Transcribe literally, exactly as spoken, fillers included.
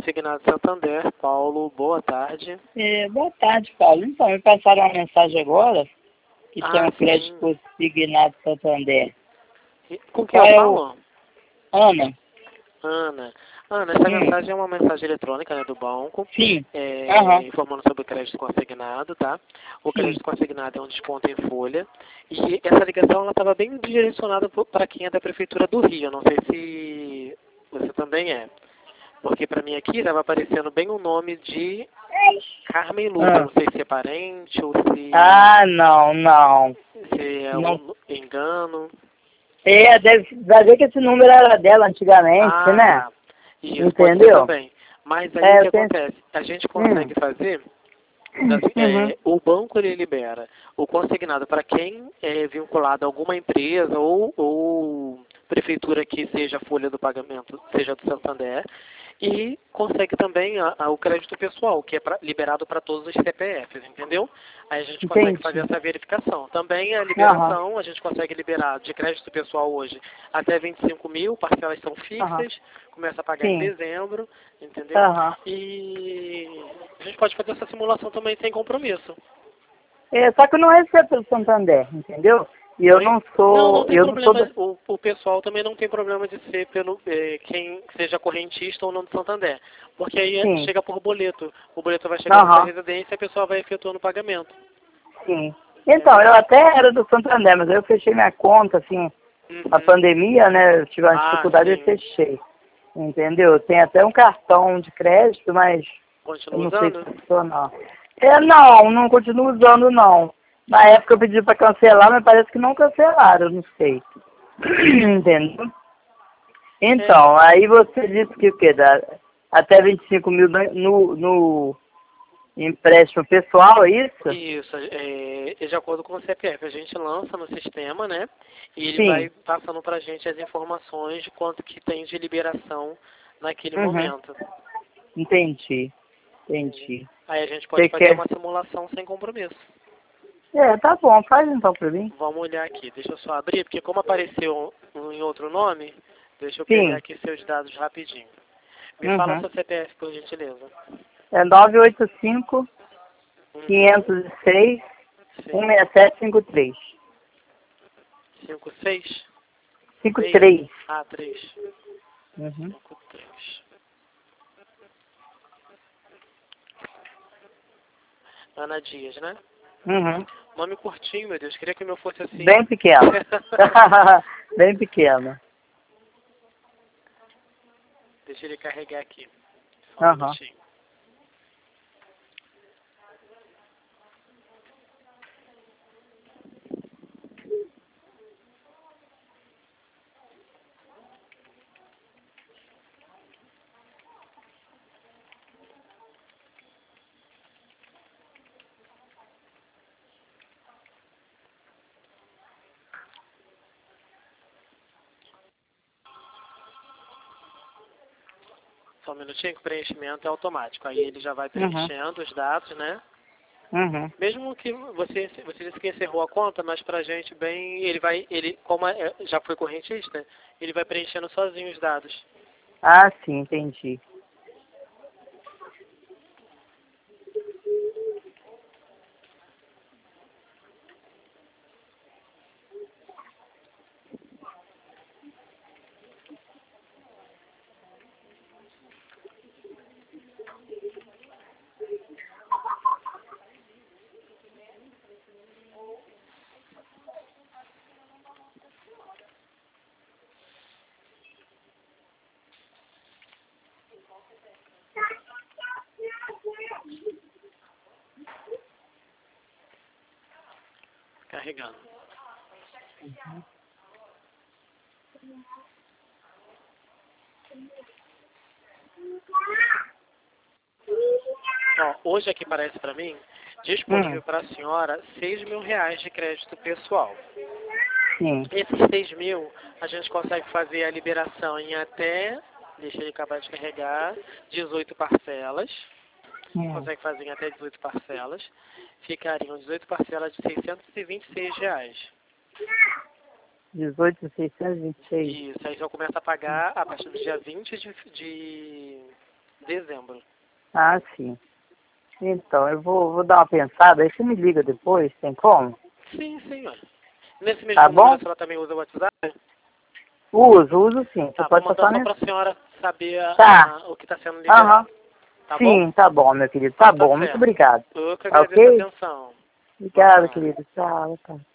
Consignado Santander. Paulo, boa tarde. É, boa tarde, Paulo. Então, me passaram uma mensagem agora que Ah, tem um sim. crédito consignado Santander. Com quem Qual eu é o... falo? Ana? Ana. Ana, essa Hum. mensagem é uma mensagem eletrônica, né, do banco, Sim. é, Aham. informando sobre o crédito consignado, tá? O Sim. crédito consignado é um desconto em folha. E essa ligação, ela estava bem direcionada para quem é da Prefeitura do Rio. Eu não sei se você também é. Porque para mim aqui estava aparecendo bem o nome de Carmen Lúcia. Ah. Não sei se é parente ou se, Ah, não, não. se é Não. um engano. É, deve vai ver que esse número era dela antigamente, Ah, né? tá. Isso, pode ser Entendeu? também. Mas aí o É, que eu tenho... acontece? A gente Hum. consegue fazer, assim, Uhum. é, o banco ele libera o consignado para quem é vinculado a alguma empresa ou, ou prefeitura que seja a folha do pagamento, seja do Santander, e consegue também a, a, o crédito pessoal, que é pra, liberado para todos os C P Fs, entendeu? Aí a gente consegue Entendi. fazer essa verificação. Também a Aham. liberação, a gente consegue liberar de crédito pessoal hoje até vinte e cinco mil, parcelas são Aham. fixas, começa a pagar em Sim. dezembro, entendeu? Aham. E a gente pode fazer essa simulação também sem compromisso. É, só que eu não recebo pelo Santander, entendeu? E eu Oi? não Não, não sou... tem Eu não sou... problema. da- O, o pessoal também não tem problema de ser pelo eh, quem seja correntista ou não do Santander. Porque aí é- Sim. chega por boleto. O boleto vai chegar na sua Aham. residência e a pessoa vai efetuando o pagamento. Sim. Então, Entendeu? eu até era do Santander, mas eu fechei minha conta, assim, a Uhum. pandemia, né, eu tive uma Ah, dificuldade e sim. fechei. Entendeu? Tem até um cartão de crédito, mas eu Continua não sei usando? se funciona. É, não, não continuo usando, não. Na época eu pedi para cancelar, mas parece que não cancelaram, eu não sei. Entendeu? É, Então, aí você disse que o quê? Dá até vinte e cinco mil no, no empréstimo pessoal, é isso? isso. É, é de acordo com o C P F. A gente lança no sistema, né? E ele vai Sim. passando pra gente as informações de quanto que tem de liberação naquele Uhum. momento. Entendi. Entendeu? Entendi. Aí a gente pode Você fazer quer? uma simulação sem compromisso. É, tá bom, faz então pra mim. Vamos olhar aqui. Deixa eu só abrir, porque como apareceu um em outro nome, deixa eu pegar Sim. aqui seus dados rapidinho. Me fala Uhum. seu C P F, por gentileza. É nove oito cinco, Uhum. quinhentos e seis, Sim. cento e sessenta e sete cinquenta e três. cinco seis? cinquenta e seis? três. Ah, três. Uhum. cinco três. Ana Dias, né? Uhum. Nome curtinho, meu Deus. Queria que o meu fosse assim. Bem pequeno. Bem pequeno. Deixa ele carregar aqui. Só um Aham. minutinho. Só um minutinho que o preenchimento é automático. Aí ele já vai Uhum. preenchendo os dados, né? Uhum. Mesmo que você, você disse que encerrou a conta, mas pra gente bem, ele vai, ele, como é- já foi correntista, ele vai preenchendo sozinho os dados. Ah, sim, entendi. Carregando. Ó, hoje aqui parece pra mim, Hum. disponível para a senhora seis mil reais de crédito pessoal. Sim. Esses seis mil, a gente consegue fazer a liberação em até, deixa ele acabar de carregar, dezoito parcelas. Hum. Consegue fazer em até dezoito parcelas. Ficariam dezoito parcelas de seiscentos e vinte e seis reais. dezoito mil seiscentos e vinte e seis. Isso, aí só começa a pagar a partir do dia vinte de, de Dezembro. Ah, sim. Então, eu vou, vou dar uma pensada, aí você me liga depois, tem como? Sim, sim, ué. Nesse mesmo Tá número bom? a senhora também usa o WhatsApp? Uso, uso sim. Você Tá, vou pode mandar passar só nesse. pra senhora saber a- Tá. a- o que está sendo Aham. liberado. Tá bom? Sim, tá bom, meu querido. Tá Então tá bom, muito certo. obrigado. Eu que Tá agradeço a ok? atenção. Boa Obrigado, tarde. querido. Tchau, tchau.